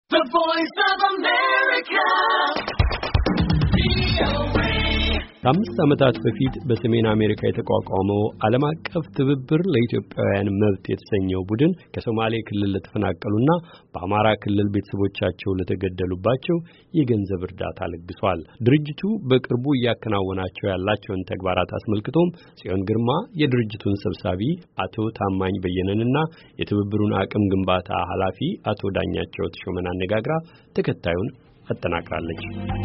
The Voice of America. ከአምስት ዓመታት በፊት በሰሜን አሜሪካ የተቋቋመው ዓለም አቀፍ ትብብር ለኢትዮጵያውያን መብት የተሰኘው ቡድን ከሶማሌ ክልል ለተፈናቀሉና በአማራ ክልል ቤተሰቦቻቸው ለተገደሉባቸው የገንዘብ እርዳታ ለግሷል። ድርጅቱ በቅርቡ እያከናወናቸው ያላቸውን ተግባራት አስመልክቶም ጽዮን ግርማ የድርጅቱን ሰብሳቢ አቶ ታማኝ በየነንና የትብብሩን አቅም ግንባታ ኃላፊ አቶ ዳኛቸው ተሾመን አነጋግራ ተከታዩን አጠናቅራለች።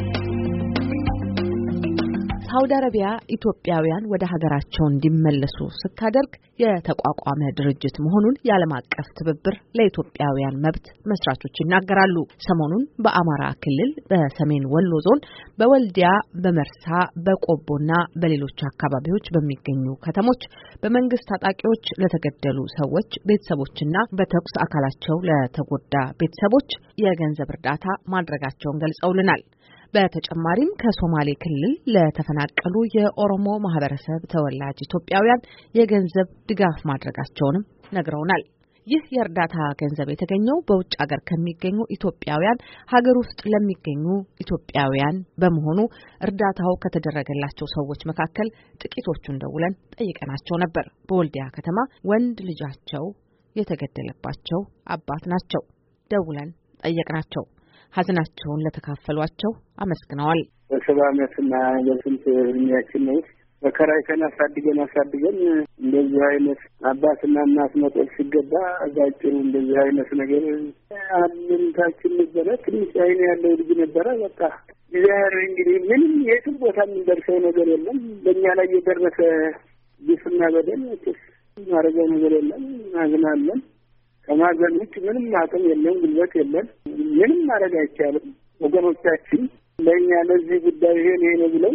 ሳውዲ አረቢያ ኢትዮጵያውያን ወደ ሀገራቸው እንዲመለሱ ስታደርግ የተቋቋመ ድርጅት መሆኑን የዓለም አቀፍ ትብብር ለኢትዮጵያውያን መብት መስራቾች ይናገራሉ። ሰሞኑን በአማራ ክልል በሰሜን ወሎ ዞን በወልዲያ፣ በመርሳ፣ በቆቦና በሌሎች አካባቢዎች በሚገኙ ከተሞች በመንግስት ታጣቂዎች ለተገደሉ ሰዎች ቤተሰቦችና በተኩስ አካላቸው ለተጎዳ ቤተሰቦች የገንዘብ እርዳታ ማድረጋቸውን ገልጸውልናል። በተጨማሪም ከሶማሌ ክልል ለተፈናቀሉ የኦሮሞ ማህበረሰብ ተወላጅ ኢትዮጵያውያን የገንዘብ ድጋፍ ማድረጋቸውንም ነግረውናል። ይህ የእርዳታ ገንዘብ የተገኘው በውጭ ሀገር ከሚገኙ ኢትዮጵያውያን ሀገር ውስጥ ለሚገኙ ኢትዮጵያውያን በመሆኑ እርዳታው ከተደረገላቸው ሰዎች መካከል ጥቂቶቹን ደውለን ጠይቀናቸው ነበር። በወልዲያ ከተማ ወንድ ልጃቸው የተገደለባቸው አባት ናቸው። ደውለን ጠየቅናቸው። ሀዘናቸውን ለተካፈሏቸው አመስግነዋል። በሰባ ዓመትና በስንት እድሜያችን ነው በከራይተን አሳድገን እንደዚህ አይነት አባትና እናት መጦር ሲገባ አዛጭሩ እንደዚህ አይነት ነገር አምንታችን ነበረ። ትንሽ አይን ያለው ልጅ ነበረ። በቃ ዛሬ እንግዲህ ምንም የትም ቦታ የምንደርሰው ነገር የለም። በእኛ ላይ የደረሰ ግፍና በደል ማድረገው ነገር የለም። አዝናለን። ከማዘን ውጭ ምንም አቅም የለም፣ ጉልበት የለም። ምንም ማድረግ አይቻልም። ወገኖቻችን ለእኛ ለዚህ ጉዳይ ይሄን ብለው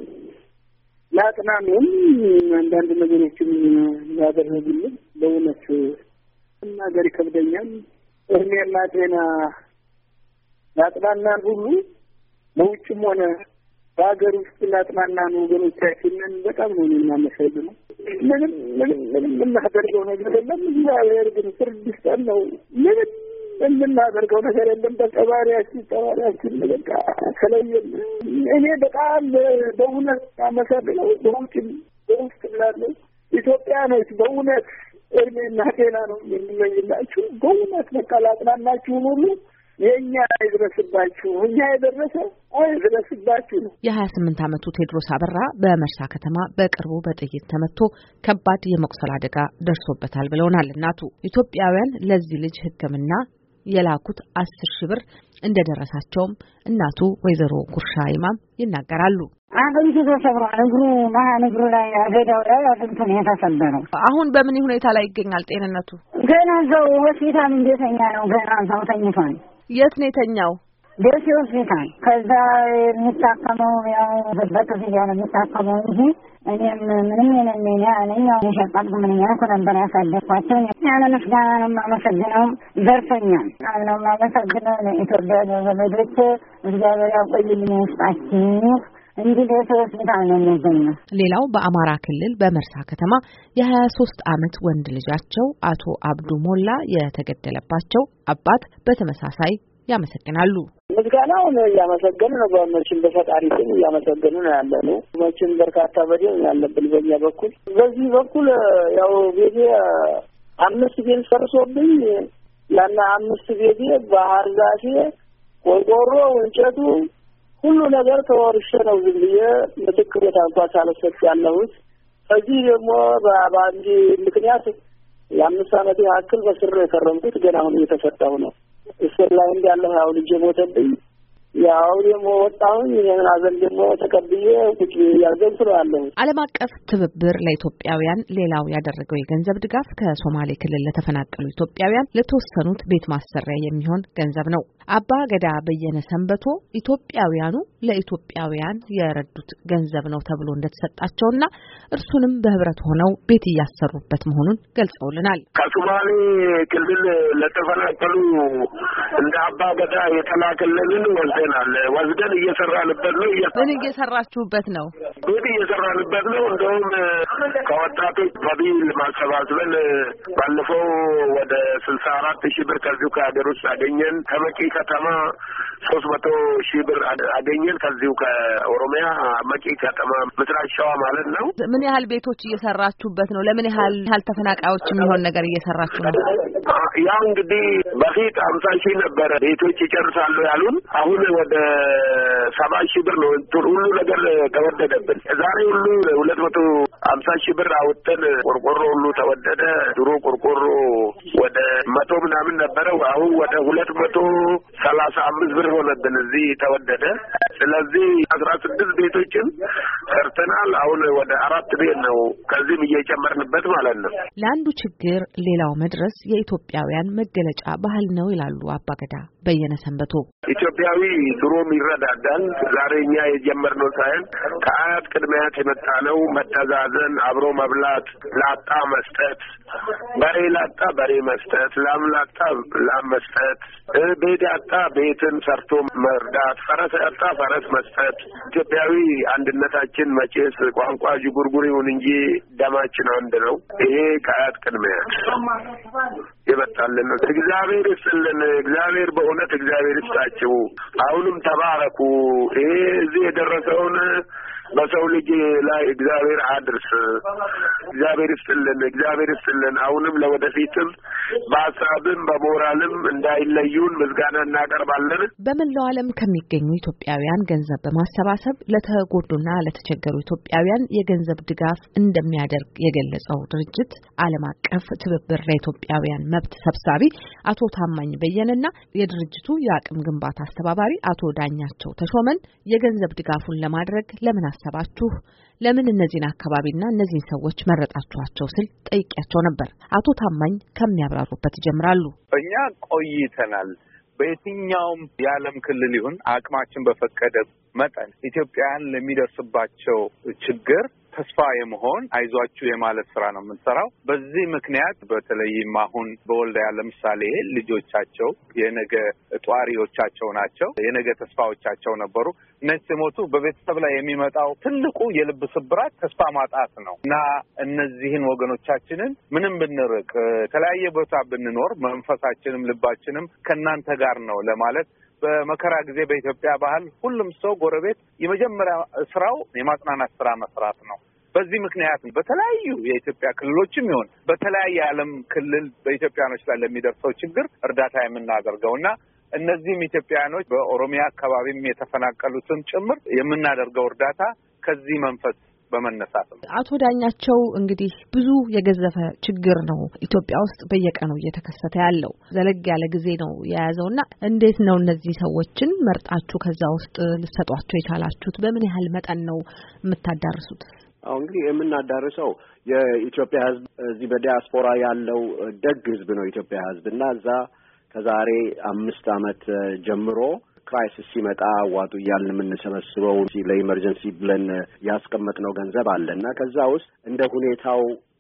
ላጥናኑን አንዳንድ ነገሮችን ያደረጉልን በእውነት መናገር ይከብደኛል። እድሜና ጤና ላጥናናን ሁሉ በውጭም ሆነ በሀገር ውስጥ ላጥናናን ወገኖቻችንን በጣም ነው የምናመሰግነው። ምንም የምናደርገው ነገር የለም። እግዚአብሔር ግን ፍርድ ይስጠን ነው። ምንም የምናደርገው ነገር የለም። ተባሪያችን በቃ ከለየን። እኔ በጣም በእውነት አመሰግነው። በውስጥ ላለው ኢትዮጵያኖች በእውነት እድሜና ጤና ነው የምመኝላችሁ። በእውነት በቃ ላጥናናችሁን ሁሉ የኛ አይድረስባችሁ፣ እኛ የደረሰው አይድረስባችሁ ነው። የ28 ዓመቱ ቴድሮስ አበራ በመርሳ ከተማ በቅርቡ በጥይት ተመቶ ከባድ የመቁሰል አደጋ ደርሶበታል ብለውናል እናቱ። ኢትዮጵያውያን ለዚህ ልጅ ሕክምና የላኩት 10,000 ብር እንደደረሳቸውም እናቱ ወይዘሮ ጉርሻ ኢማም ይናገራሉ። አጥንቱ ተሰብሯል። እግሩ ላይ አገዳው ላይ አጥንቱ ነው የተሰበረው። አሁን በምን ሁኔታ ላይ ይገኛል? ጤንነቱ ገና እዛው ሆስፒታል እንደተኛ ነው። ገና እዛው ተኝቷል። የት ነው የተኛው? ደሴ ሆስፒታል። ከዛ የሚታከመው ያው በክፍያ ነው የሚታከመው እንጂ እኔም ምንም ያው የሸቃጥ ምንኛ ነበር ያሳደግኳቸው። ያለ ምስጋና ነው የማመሰግነው። ደርሶኛል ነው የማመሰግነው። ለኢትዮጵያ ዘመዶች እግዚአብሔር ያቆይልኝ ይስጣችሁ። እንግዲህ ሆስፒታል ነው የሚገኘው። ሌላው በአማራ ክልል በመርሳ ከተማ የ23 ዓመት ወንድ ልጃቸው አቶ አብዱ ሞላ የተገደለባቸው አባት በተመሳሳይ ያመሰግናሉ። ምስጋናውን እያመሰገኑ ነው። በመቼም በፈጣሪ ስም እያመሰገኑ ነው ያለነው። መቼም በርካታ በደል ያለብን በእኛ በኩል። በዚህ በኩል ያው ቤቴ 5 ቤት ፈርሶብኝ ያና 5 ቤቴ ባህር ዛፌ፣ ቆርቆሮ፣ እንጨቱ ሁሉ ነገር ተወርሼ ነው ዝም ብዬ ምትክ ቤት እንኳን ሳልሰጥ ያለሁት። እዚህ ደግሞ በአንድ ምክንያት የ5 ዓመት ያክል በስር የከረምኩት ገና አሁን እየተፈታሁ ነው። እስር ላይ እንዳለሁ ያው ልጅ ሞተብኝ። ያው ደግሞ ወጣሁኝ። ይሄን አዘን ደግሞ ተቀብዬ ቁጭ ያዘንኩላለው። ዓለም አቀፍ ትብብር ለኢትዮጵያውያን ሌላው ያደረገው የገንዘብ ድጋፍ ከሶማሌ ክልል ለተፈናቀሉ ኢትዮጵያውያን ለተወሰኑት ቤት ማሰሪያ የሚሆን ገንዘብ ነው። አባ ገዳ በየነ ሰንበቶ ኢትዮጵያውያኑ ለኢትዮጵያውያን የረዱት ገንዘብ ነው ተብሎ እንደተሰጣቸውና እርሱንም በህብረት ሆነው ቤት እያሰሩበት መሆኑን ገልጸውልናል። ከሶማሌ ክልል ለተፈናቀሉ እንደ አባ ገዳ የተላከልን ወስደን እየሰራንበት ነው። ምን እየሰራችሁበት ነው? ቤት እየሰራንበት ነው። እንደውም ከወጣቶች በቢል ማሰባሰብን ባለፈው ወደ 64,000 ብር ከዚሁ ከሀገር ውስጥ አገኘን። ከበቂ ከተማ 300,000 ብር አገኘን ከዚሁ ከኦሮሚያ መቂ ከተማ ምስራቅ ሸዋ ማለት ነው። ምን ያህል ቤቶች እየሰራችሁበት ነው? ለምን ያህል ተፈናቃዮች የሚሆን ነገር እየሰራችሁ ነው? ያው እንግዲህ በፊት 50,000 ነበር ቤቶች ይጨርሳሉ ያሉን። አሁን ወደ 70,000 ብር ነው። ሁሉ ነገር ተወደደብን። ዛሬ ሁሉ 250,000 ብር አውጥተን ቆርቆሮ ሁሉ ተወደደ። ድሮ ቆርቆሮ ወደ 100 ምናምን ነበረ። አሁን ወደ 235 ብር ሆነብን። እዚህ ተወደደ። ስለዚህ 16 ቤቶችን ሰርተናል። አሁን ወደ 4 ቤት ነው ከዚህም እየጨመርንበት ማለት ነው። ለአንዱ ችግር ሌላው መድረስ የኢትዮጵያውያን መገለጫ ባህል ነው ይላሉ አባገዳ በየነ ሰንበቶ። ኢትዮጵያዊ ድሮም ይረዳዳል። ዛሬ እኛ የጀመርነው ሳይሆን ከአያት ቅድሚያት የመጣ ነው። መተዛዘን፣ አብሮ መብላት፣ ላጣ መስጠት፣ በሬ ላጣ በሬ መስጠት፣ ላም ላጣ ላም መስጠት፣ ቤት ያጣ ቤትን ሰርቶ መርዳት፣ ፈረስ ያጣ ፈረስ መስጠት። ኢትዮጵያዊ አንድነታችን መቼስ ቋንቋ ዥጉርጉር ይሁን እንጂ ደማችን አንድ ነው። ይሄ ከአያት ቅድሚያት የመጣልን ነው። እግዚአብሔር ይስጥልን። እግዚአብሔር በእውነት እግዚአብሔር ይስጣችሁ። አሁንም ተባረኩ። ይሄ እዚህ የደረሰውን በሰው ልጅ ላይ እግዚአብሔር አድርስ። እግዚአብሔር ይስጥልን። እግዚአብሔር ይስጥልን። አሁንም ለወደፊትም በሀሳብም በሞራልም እንዳይለዩን ምስጋና እናቀርባለን። በመላው ዓለም ከሚገኙ ኢትዮጵያውያን ገንዘብ በማሰባሰብ ለተጎዱና ለተቸገሩ ኢትዮጵያውያን የገንዘብ ድጋፍ እንደሚያደርግ የገለጸው ድርጅት ዓለም አቀፍ ትብብር ለኢትዮጵያውያን መብት ሰብሳቢ አቶ ታማኝ በየነና የድርጅቱ የአቅም ግንባታ አስተባባሪ አቶ ዳኛቸው ተሾመን የገንዘብ ድጋፉን ለማድረግ ለምን አሰባችሁ? ለምን እነዚህን አካባቢና እነዚህን ሰዎች መረጣችኋቸው ስል ጠይቄያቸው ነበር። አቶ ታማኝ ከሚያብራሩበት ይጀምራሉ። እኛ ቆይተናል። በየትኛውም የዓለም ክልል ይሁን አቅማችን በፈቀደ መጠን ኢትዮጵያውያን ለሚደርስባቸው ችግር ተስፋ የመሆን አይዟችሁ የማለት ስራ ነው የምንሰራው። በዚህ ምክንያት በተለይም አሁን በወልዲያ ለምሳሌ ልጆቻቸው የነገ ጧሪዎቻቸው ናቸው፣ የነገ ተስፋዎቻቸው ነበሩ። እነዚህ ሲሞቱ በቤተሰብ ላይ የሚመጣው ትልቁ የልብ ስብራት ተስፋ ማጣት ነው እና እነዚህን ወገኖቻችንን ምንም ብንርቅ የተለያየ ቦታ ብንኖር መንፈሳችንም ልባችንም ከእናንተ ጋር ነው ለማለት በመከራ ጊዜ በኢትዮጵያ ባህል ሁሉም ሰው ጎረቤት የመጀመሪያ ስራው የማጽናናት ስራ መስራት ነው። በዚህ ምክንያት በተለያዩ የኢትዮጵያ ክልሎችም ይሁን በተለያየ ዓለም ክልል በኢትዮጵያኖች ላይ ለሚደርሰው ችግር እርዳታ የምናደርገውና እነዚህም ኢትዮጵያኖች በኦሮሚያ አካባቢም የተፈናቀሉትን ጭምር የምናደርገው እርዳታ ከዚህ መንፈስ በመነሳት ነው። አቶ ዳኛቸው እንግዲህ ብዙ የገዘፈ ችግር ነው ኢትዮጵያ ውስጥ በየቀኑ እየተከሰተ ያለው። ዘለግ ያለ ጊዜ ነው የያዘውና እንዴት ነው እነዚህ ሰዎችን መርጣችሁ ከዛ ውስጥ ልትሰጧቸው የቻላችሁት? በምን ያህል መጠን ነው የምታዳርሱት? አሁን እንግዲህ የምናዳርሰው የኢትዮጵያ ሕዝብ እዚህ በዲያስፖራ ያለው ደግ ሕዝብ ነው ኢትዮጵያ ሕዝብ እና እዛ ከዛሬ 5 ዓመት ጀምሮ ክራይሲስ ሲመጣ ዋጡ እያልን የምንሰበስበው ለኢመርጀንሲ ብለን ያስቀመጥነው ገንዘብ አለና ከዛ ውስጥ እንደ ሁኔታው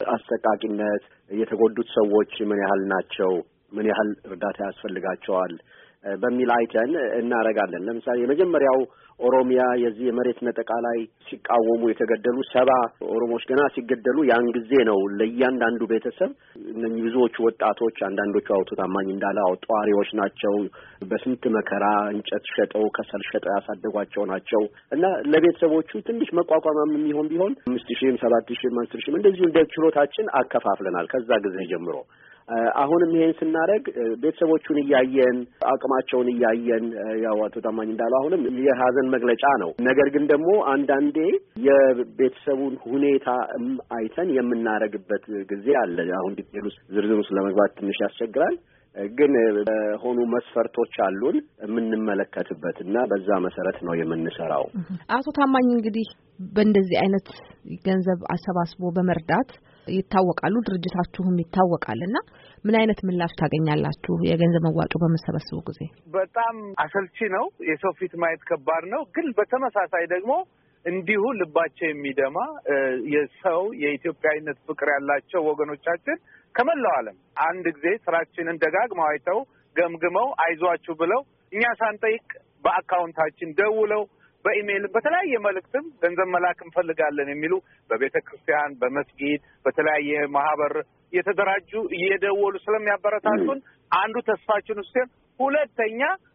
አሰቃቂነት የተጎዱት ሰዎች ምን ያህል ናቸው፣ ምን ያህል እርዳታ ያስፈልጋቸዋል በሚል አይተን እናረጋለን። ለምሳሌ የመጀመሪያው ኦሮሚያ የዚህ የመሬት ነጠቃ ላይ ሲቃወሙ የተገደሉ 70 ኦሮሞዎች ገና ሲገደሉ ያን ጊዜ ነው ለእያንዳንዱ ቤተሰብ እነኚህ ብዙዎቹ ወጣቶች አንዳንዶቹ አውቶ ታማኝ እንዳለው ጧሪዎች ናቸው። በስንት መከራ እንጨት ሸጠው ከሰል ሸጠው ያሳደጓቸው ናቸው እና ለቤተሰቦቹ ትንሽ መቋቋማም የሚሆን ቢሆን 5,000 7,000 10,000 እንደዚሁ እንደ ችሎታችን አከፋፍለናል ከዛ ጊዜ ጀምሮ። አሁንም ይሄን ስናደርግ ቤተሰቦቹን እያየን አቅማቸውን እያየን ያው አቶ ታማኝ እንዳለው አሁንም የሀዘን መግለጫ ነው። ነገር ግን ደግሞ አንዳንዴ የቤተሰቡን ሁኔታ አይተን የምናረግበት ጊዜ አለ። አሁን ዲቴል ውስጥ ዝርዝር ውስጥ ለመግባት ትንሽ ያስቸግራል። ግን ሆኑ መስፈርቶች አሉን የምንመለከትበት እና በዛ መሰረት ነው የምንሰራው። አቶ ታማኝ እንግዲህ በእንደዚህ አይነት ገንዘብ አሰባስቦ በመርዳት ይታወቃሉ፣ ድርጅታችሁም ይታወቃልና ምን አይነት ምላሽ ታገኛላችሁ? የገንዘብ መዋጮ በመሰበሰቡ ጊዜ በጣም አሰልቺ ነው፣ የሰው ፊት ማየት ከባድ ነው። ግን በተመሳሳይ ደግሞ እንዲሁ ልባቸው የሚደማ የሰው የኢትዮጵያዊነት ፍቅር ያላቸው ወገኖቻችን ከመላው ዓለም አንድ ጊዜ ስራችንን ደጋግመው አይተው ገምግመው አይዟችሁ ብለው እኛ ሳንጠይቅ በአካውንታችን ደውለው በኢሜይል በተለያየ መልእክትም ገንዘብ መላክ እንፈልጋለን የሚሉ በቤተ ክርስቲያን፣ በመስጊድ፣ በተለያየ ማህበር የተደራጁ እየደወሉ ስለሚያበረታቱን አንዱ ተስፋችን ውስጥ ሁለተኛ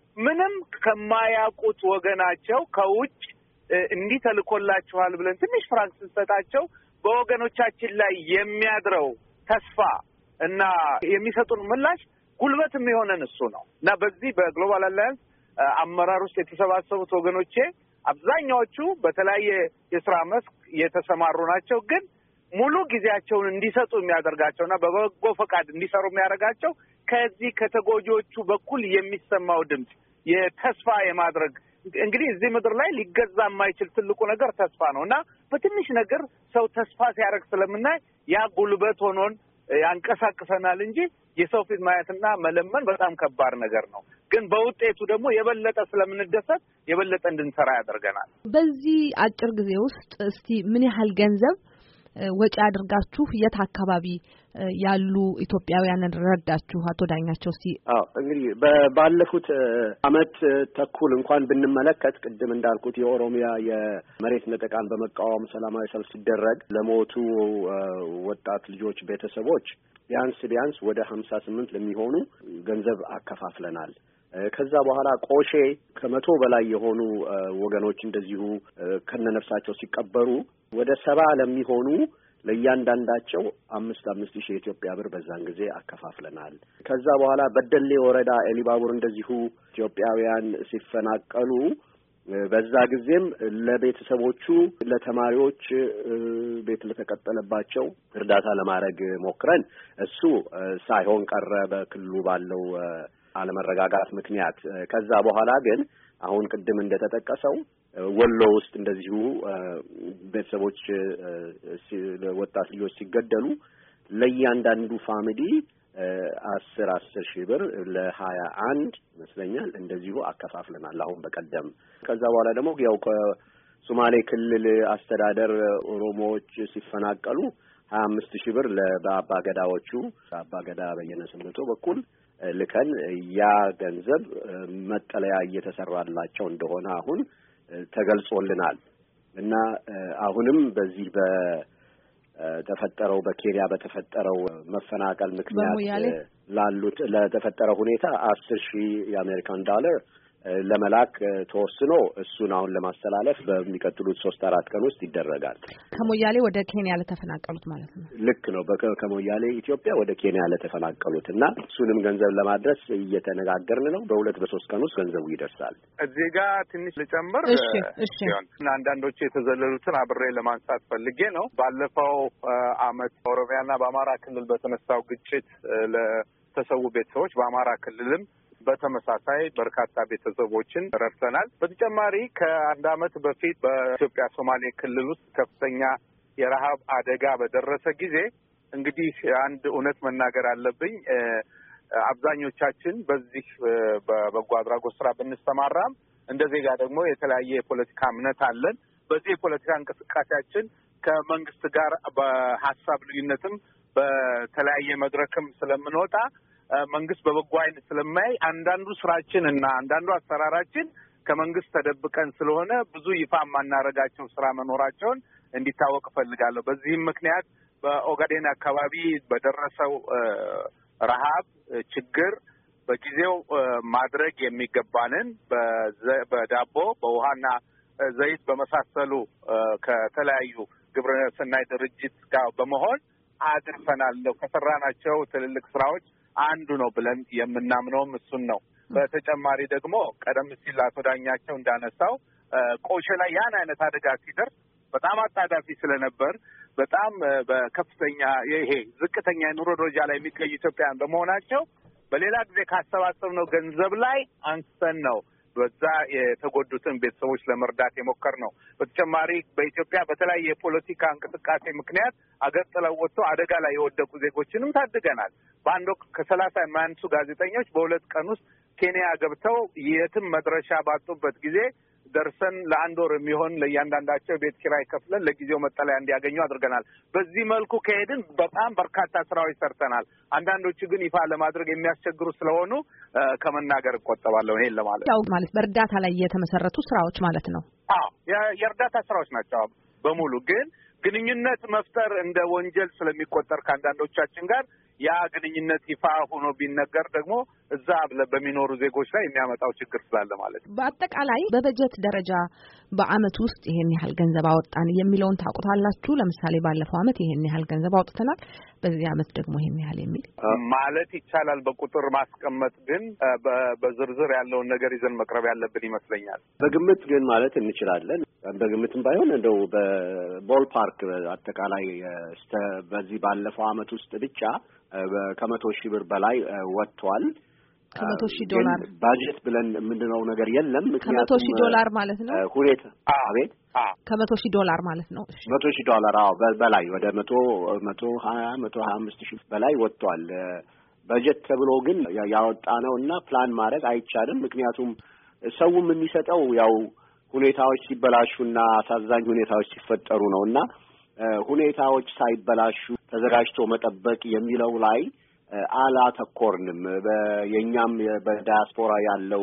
ምንም ከማያውቁት ወገናቸው ከውጭ እንዲህ ተልኮላችኋል ብለን ትንሽ ፍራንክ ስንሰጣቸው በወገኖቻችን ላይ የሚያድረው ተስፋ እና የሚሰጡን ምላሽ ጉልበት የሚሆነን እሱ ነው እና በዚህ በግሎባል አላያንስ አመራር ውስጥ የተሰባሰቡት ወገኖቼ አብዛኛዎቹ በተለያየ የሥራ መስክ የተሰማሩ ናቸው። ግን ሙሉ ጊዜያቸውን እንዲሰጡ የሚያደርጋቸውና በበጎ ፈቃድ እንዲሰሩ የሚያደርጋቸው ከዚህ ከተጎጂዎቹ በኩል የሚሰማው ድምጽ የተስፋ የማድረግ እንግዲህ እዚህ ምድር ላይ ሊገዛ የማይችል ትልቁ ነገር ተስፋ ነውና በትንሽ ነገር ሰው ተስፋ ሲያደርግ ስለምናይ ያ ጉልበት ሆኖን ያንቀሳቅሰናል እንጂ የሰው ፊት ማየትና መለመን በጣም ከባድ ነገር ነው። ግን በውጤቱ ደግሞ የበለጠ ስለምንደሰት የበለጠ እንድንሰራ ያደርገናል። በዚህ አጭር ጊዜ ውስጥ እስቲ ምን ያህል ገንዘብ ወጪ አድርጋችሁ የት አካባቢ ያሉ ኢትዮጵያውያንን ረዳችሁ? አቶ ዳኛቸው እስቲ። እንግዲህ ባለፉት አመት ተኩል እንኳን ብንመለከት ቅድም እንዳልኩት የኦሮሚያ የመሬት ነጠቃን በመቃወም ሰላማዊ ሰልፍ ሲደረግ ለሞቱ ወጣት ልጆች ቤተሰቦች ቢያንስ ወደ 58 ለሚሆኑ ገንዘብ አከፋፍለናል። ከዛ በኋላ ቆሼ ከ100 በላይ የሆኑ ወገኖች እንደዚሁ ከነነፍሳቸው ሲቀበሩ ወደ 70 ለሚሆኑ ለእያንዳንዳቸው 5,000 የኢትዮጵያ ብር በዛን ጊዜ አከፋፍለናል። ከዛ በኋላ በደሌ ወረዳ ኤሊባቡር እንደዚሁ ኢትዮጵያውያን ሲፈናቀሉ በዛ ጊዜም ለቤተሰቦቹ ለተማሪዎች ቤት ለተቀጠለባቸው እርዳታ ለማድረግ ሞክረን እሱ ሳይሆን ቀረ በክልሉ ባለው አለመረጋጋት ምክንያት። ከዛ በኋላ ግን አሁን ቅድም እንደተጠቀሰው ወሎ ውስጥ እንደዚሁ ቤተሰቦች ወጣት ልጆች ሲገደሉ ለእያንዳንዱ ፋሚሊ 10 ሺህ ብር ለ21 ይመስለኛል እንደዚሁ አከፋፍለናል አሁን በቀደም። ከዛ በኋላ ደግሞ ያው ከሶማሌ ክልል አስተዳደር ኦሮሞዎች ሲፈናቀሉ 25 ሺህ ብር ለአባገዳዎቹ አባገዳ በየነ ስምንቶ በኩል ልከን ያ ገንዘብ መጠለያ እየተሰራላቸው እንደሆነ አሁን ተገልጾልናል እና አሁንም በዚህ በተፈጠረው በኬንያ በተፈጠረው መፈናቀል ምክንያት ላሉት ለተፈጠረው ሁኔታ 10,000 የአሜሪካን ዶላር ለመላክ ተወስኖ እሱን አሁን ለማስተላለፍ በሚቀጥሉት 3-4 ቀን ውስጥ ይደረጋል። ከሞያሌ ወደ ኬንያ ለተፈናቀሉት ማለት ነው። ልክ ነው። ከሞያሌ ኢትዮጵያ ወደ ኬንያ ለተፈናቀሉት እና እሱንም ገንዘብ ለማድረስ እየተነጋገርን ነው። በ2-3 ቀን ውስጥ ገንዘቡ ይደርሳል። እዚህ ጋር ትንሽ ልጨምር። እሺ አንዳንዶቹ የተዘለሉትን አብሬ ለማንሳት ፈልጌ ነው። ባለፈው አመት ኦሮሚያና በአማራ ክልል በተነሳው ግጭት ለተሰዉ ቤተሰቦች በአማራ ክልልም በተመሳሳይ በርካታ ቤተሰቦችን ረድተናል። በተጨማሪ ከአንድ አመት በፊት በኢትዮጵያ ሶማሌ ክልል ውስጥ ከፍተኛ የረሃብ አደጋ በደረሰ ጊዜ እንግዲህ አንድ እውነት መናገር አለብኝ። አብዛኞቻችን በዚህ በበጎ አድራጎት ስራ ብንሰማራም እንደ ዜጋ ደግሞ የተለያየ የፖለቲካ እምነት አለን። በዚህ የፖለቲካ እንቅስቃሴያችን ከመንግስት ጋር በሀሳብ ልዩነትም በተለያየ መድረክም ስለምንወጣ መንግስት በበጎ አይን ስለማይ አንዳንዱ ስራችን እና አንዳንዱ አሰራራችን ከመንግስት ተደብቀን ስለሆነ ብዙ ይፋ የማናረጋቸው ስራ መኖራቸውን እንዲታወቅ እፈልጋለሁ። በዚህም ምክንያት በኦጋዴን አካባቢ በደረሰው ረሃብ ችግር በጊዜው ማድረግ የሚገባንን በዳቦ በውሃና ዘይት በመሳሰሉ ከተለያዩ ግብረሰናይ ድርጅት ጋር በመሆን አድርሰናል። ከሰራናቸው ትልልቅ ስራዎች አንዱ ነው ብለን የምናምነውም እሱን ነው። በተጨማሪ ደግሞ ቀደም ሲል አቶ ዳኛቸው እንዳነሳው ቆሼ ላይ ያን አይነት አደጋ ሲደርስ በጣም አጣዳፊ ስለነበር በጣም በከፍተኛ ይሄ ዝቅተኛ የኑሮ ደረጃ ላይ የሚገኙ ኢትዮጵያውያን በመሆናቸው በሌላ ጊዜ ካሰባሰብነው ገንዘብ ላይ አንስተን ነው በዛ የተጎዱትን ቤተሰቦች ለመርዳት የሞከር ነው። በተጨማሪ በኢትዮጵያ በተለያየ የፖለቲካ እንቅስቃሴ ምክንያት አገር ጥለው ወጥተው አደጋ ላይ የወደቁ ዜጎችንም ታድገናል። በአንድ ወቅት ከ30 የማያንሱ ጋዜጠኞች በ2 ቀን ውስጥ ኬንያ ገብተው የትም መድረሻ ባጡበት ጊዜ ደርሰን ለአንድ ወር የሚሆን ለእያንዳንዳቸው ቤት ኪራይ ከፍለን ለጊዜው መጠለያ እንዲያገኙ አድርገናል። በዚህ መልኩ ከሄድን በጣም በርካታ ስራዎች ሰርተናል። አንዳንዶቹ ግን ይፋ ለማድረግ የሚያስቸግሩ ስለሆኑ ከመናገር እቆጠባለሁ። ይሄን ለማለት ያው ማለት በእርዳታ ላይ የተመሰረቱ ስራዎች ማለት ነው። የእርዳታ ስራዎች ናቸው በሙሉ። ግን ግንኙነት መፍጠር እንደ ወንጀል ስለሚቆጠር ከአንዳንዶቻችን ጋር ያ ግንኙነት ይፋ ሆኖ ቢነገር ደግሞ እዛ በሚኖሩ ዜጎች ላይ የሚያመጣው ችግር ስላለ ማለት ነው። በአጠቃላይ በበጀት ደረጃ በአመት ውስጥ ይሄን ያህል ገንዘብ አወጣን የሚለውን ታውቁታላችሁ? ለምሳሌ ባለፈው አመት ይሄን ያህል ገንዘብ አውጥተናል፣ በዚህ አመት ደግሞ ይሄን ያህል የሚል ማለት ይቻላል። በቁጥር ማስቀመጥ ግን በዝርዝር ያለውን ነገር ይዘን መቅረብ ያለብን ይመስለኛል። በግምት ግን ማለት እንችላለን። በግምትም ባይሆን እንደው በቦል ፓርክ አጠቃላይ በዚህ ባለፈው አመት ውስጥ ብቻ ከ100,000 ብር በላይ ወጥቷል። $100,000 ባጀት ብለን ምንድነው ነገር የለም። ምክንያቱም $100,000 ማለት ነው ሁኔታ አቤት $100,000 ማለት ነው። $100,000 በላይ ወደ 125,000 በላይ ወጥቷል። በጀት ተብሎ ግን ያወጣነውና ፕላን ማድረግ አይቻልም። ምክንያቱም ሰውም የሚሰጠው ያው ሁኔታዎች ሲበላሹና አሳዛኝ ሁኔታዎች ሲፈጠሩ ነውና ሁኔታዎች ሳይበላሹ ተዘጋጅቶ መጠበቅ የሚለው ላይ አላተኮርንም። የኛም በዳያስፖራ ያለው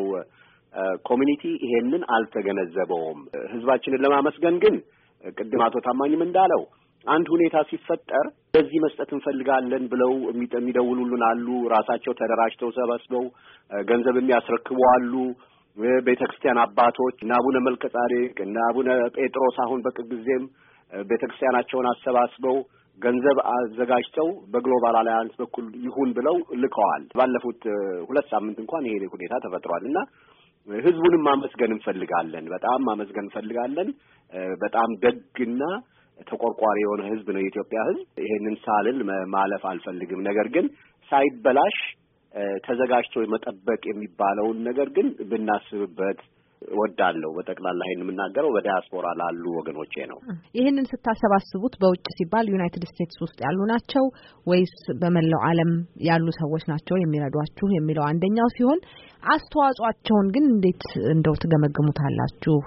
ኮሚኒቲ ይሄንን አልተገነዘበውም። ህዝባችንን ለማመስገን ግን ቅድም አቶ ታማኝም እንዳለው አንድ ሁኔታ ሲፈጠር በዚህ መስጠት እንፈልጋለን ብለው የሚደውሉልን አሉ። ራሳቸው ተደራጅተው ሰበስበው ገንዘብ የሚያስረክቡ አሉ። ቤተክርስቲያን አባቶች እና አቡነ መልከጻዴቅ እና አቡነ ጴጥሮስ አሁን በቅርብ ጊዜም ቤተክርስቲያናቸውን አሰባስበው ገንዘብ አዘጋጅተው በግሎባል አላያንስ በኩል ይሁን ብለው ልከዋል። ባለፉት 2 ሳምንት እንኳን ይሄ ሁኔታ ተፈጥሯልና ህዝቡንም ማመስገን እንፈልጋለን። በጣም ማመስገን እንፈልጋለን። በጣም ደግና ተቆርቋሪ የሆነ ህዝብ ነው የኢትዮጵያ ህዝብ። ይሄንን ሳልል ማለፍ አልፈልግም። ነገር ግን ሳይበላሽ ተዘጋጅቶ መጠበቅ የሚባለውን ነገር ግን ብናስብበት ወዳለው በጠቅላላ ይሄን የምናገረው በዲያስፖራ ላሉ ወገኖቼ ነው። ይሄንን ስታሰባስቡት በውጭ ሲባል ዩናይትድ ስቴትስ ውስጥ ያሉ ናቸው ወይስ በመላው ዓለም ያሉ ሰዎች ናቸው የሚረዷችሁ የሚለው አንደኛው ሲሆን አስተዋጽኦአቸውን ግን እንዴት እንደው ትገመግሙታላችሁ?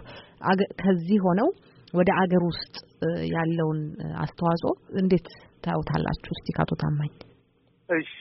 ከዚህ ሆነው ወደ አገር ውስጥ ያለውን አስተዋጽኦ እንዴት ታዩታላችሁ? እስቲ ካቶ ታማኝ። እሺ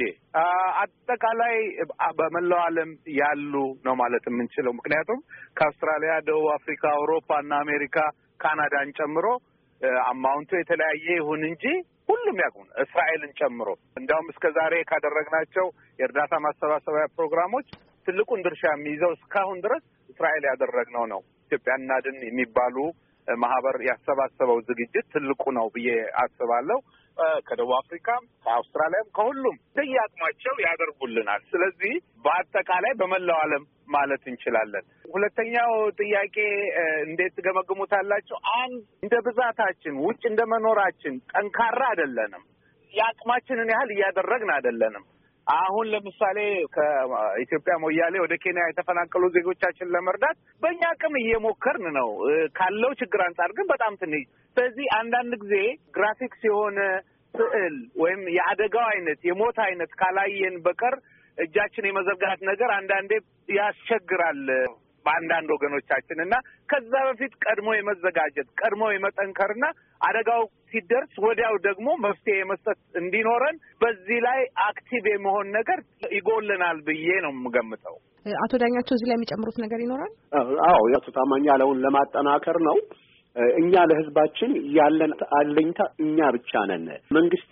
አጠቃላይ በመላው ዓለም ያሉ ነው ማለት የምንችለው። ምክንያቱም ከአውስትራሊያ፣ ደቡብ አፍሪካ፣ አውሮፓ እና አሜሪካ ካናዳን ጨምሮ አማውንቱ የተለያየ ይሁን እንጂ ሁሉም ያውቁን እስራኤልን ጨምሮ እንዲያውም እስከዛሬ ካደረግናቸው የእርዳታ ማሰባሰቢያ ፕሮግራሞች ትልቁን ድርሻ የሚይዘው እስካሁን ድረስ እስራኤል ያደረግነው ነው። ኢትዮጵያ እናድን የሚባሉ ማህበር ያሰባሰበው ዝግጅት ትልቁ ነው ብዬ አስባለሁ። ከደቡብ አፍሪካም ከአውስትራሊያም ከሁሉም በየአቅማቸው ያደርጉልናል። ስለዚህ በአጠቃላይ በመላው ዓለም ማለት እንችላለን። ሁለተኛው ጥያቄ እንዴት ትገመግሙታላችሁ? አንድ እንደ ብዛታችን ውጭ እንደ መኖራችን ጠንካራ አይደለንም። የአቅማችንን ያህል እያደረግን አይደለንም። አሁን ለምሳሌ ከኢትዮጵያ ሞያሌ ወደ ኬንያ የተፈናቀሉ ዜጎቻችን ለመርዳት በእኛ አቅም እየሞከርን ነው። ካለው ችግር አንጻር ግን በጣም ትንሽ። ስለዚህ አንዳንድ ጊዜ ግራፊክስ የሆነ ስዕል ወይም የአደጋው አይነት የሞት አይነት ካላየን በቀር እጃችን የመዘርጋት ነገር አንዳንዴ ያስቸግራል በአንዳንድ ወገኖቻችን እና ከዛ በፊት ቀድሞ የመዘጋጀት ቀድሞ የመጠንከርና አደጋው ሲደርስ ወዲያው ደግሞ መፍትሄ የመስጠት እንዲኖረን በዚህ ላይ አክቲቭ የመሆን ነገር ይጎልናል ብዬ ነው የምገምተው። አቶ ዳኛቸው እዚህ ላይ የሚጨምሩት ነገር ይኖራል? አዎ አቶ ታማኝ ያለውን ለማጠናከር ነው። እኛ ለህዝባችን ያለን አለኝታ እኛ ብቻ ነን። መንግስት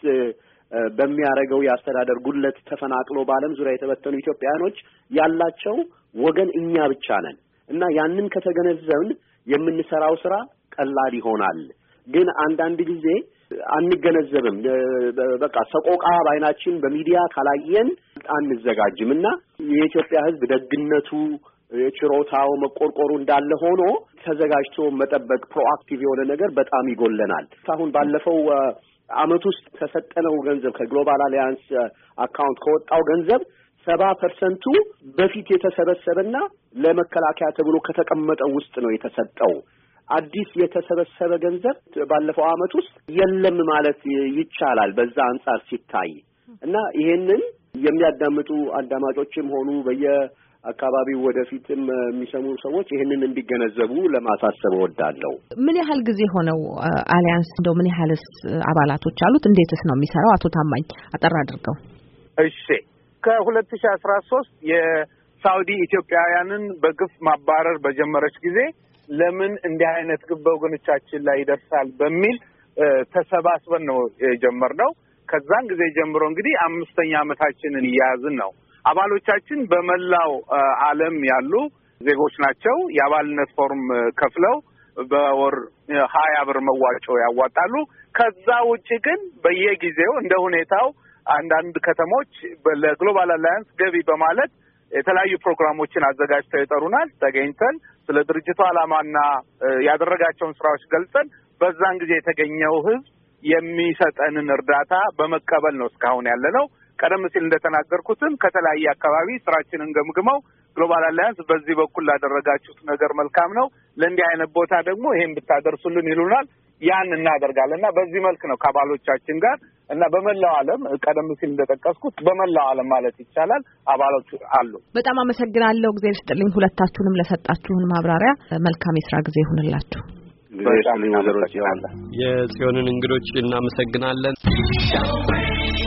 በሚያደርገው የአስተዳደር ጉድለት ተፈናቅሎ በዓለም ዙሪያ የተበተኑ ኢትዮጵያውያኖች ያላቸው ወገን እኛ ብቻ ነን እና ያንን ከተገነዘብን የምንሰራው ስራ ቀላል ይሆናል። ግን አንዳንድ ጊዜ አንገነዘብም። በቃ ሰቆቃ ባይናችን በሚዲያ ካላየን አንዘጋጅም እና የኢትዮጵያ ህዝብ ደግነቱ ችሮታው መቆርቆሩ እንዳለ ሆኖ ተዘጋጅቶ መጠበቅ ፕሮአክቲቭ የሆነ ነገር በጣም ይጎለናል። አሁን ባለፈው አመት ውስጥ ከሰጠነው ገንዘብ ከግሎባል አሊያንስ አካውንት ከወጣው ገንዘብ 70% በፊት የተሰበሰበና ለመከላከያ ተብሎ ከተቀመጠው ውስጥ ነው የተሰጠው። አዲስ የተሰበሰበ ገንዘብ ባለፈው አመት ውስጥ የለም ማለት ይቻላል በዛ አንጻር ሲታይ እና ይሄንን የሚያዳምጡ አዳማጮችም ሆኑ በየአካባቢው ወደፊትም የሚሰሙ ሰዎች ይሄንን እንዲገነዘቡ ለማሳሰብ እወዳለሁ። ምን ያህል ጊዜ ሆነው አሊያንስ እንደው ምን ያህልስ አባላቶች አሉት? እንዴትስ ነው የሚሰራው? አቶ ታማኝ አጠር አድርገው። እሺ ከ2013 የሳውዲ ኢትዮጵያውያንን በግፍ ማባረር በጀመረች ጊዜ ለምን እንዲህ አይነት ግፍ በወገኖቻችን ላይ ይደርሳል በሚል ተሰባስበን ነው የጀመርነው። ከዛን ጊዜ ጀምሮ እንግዲህ 5ኛ ዓመታችንን እያያዝን ነው። አባሎቻችን በመላው ዓለም ያሉ ዜጎች ናቸው። የአባልነት ፎርም ከፍለው በወር 20 ብር መዋጮ ያዋጣሉ። ከዛ ውጪ ግን በየጊዜው እንደ ሁኔታው አንዳንድ ከተሞች ለግሎባል አላያንስ ገቢ በማለት የተለያዩ ፕሮግራሞችን አዘጋጅተው ይጠሩናል። ተገኝተን ስለ ድርጅቱ ዓላማና ያደረጋቸውን ስራዎች ገልጸን በዛን ጊዜ የተገኘው ህዝብ የሚሰጠንን እርዳታ በመቀበል ነው እስካሁን ያለነው። ቀደም ሲል እንደተናገርኩትም ከተለያየ አካባቢ ስራችንን ገምግመው ግሎባል አላያንስ በዚህ በኩል ላደረጋችሁት ነገር መልካም ነው፣ ለእንዲህ አይነት ቦታ ደግሞ ይሄን ብታደርሱልን ይሉናል። ያን እናደርጋለንና በዚህ መልክ ነው ከአባሎቻችን ጋር እና በመላው ዓለም ቀደም ሲል እንደጠቀስኩት በመላው ዓለም ማለት ይቻላል አባሎች አሉ። በጣም አመሰግናለሁ። እግዚአብሔር ይስጥልኝ ሁለታችሁንም ለሰጣችሁን ማብራሪያ። መልካም የሥራ ጊዜ ይሁንላችሁ። በጣም እናመሰግናለን። የጽዮንን እንግዶች እናመሰግናለን።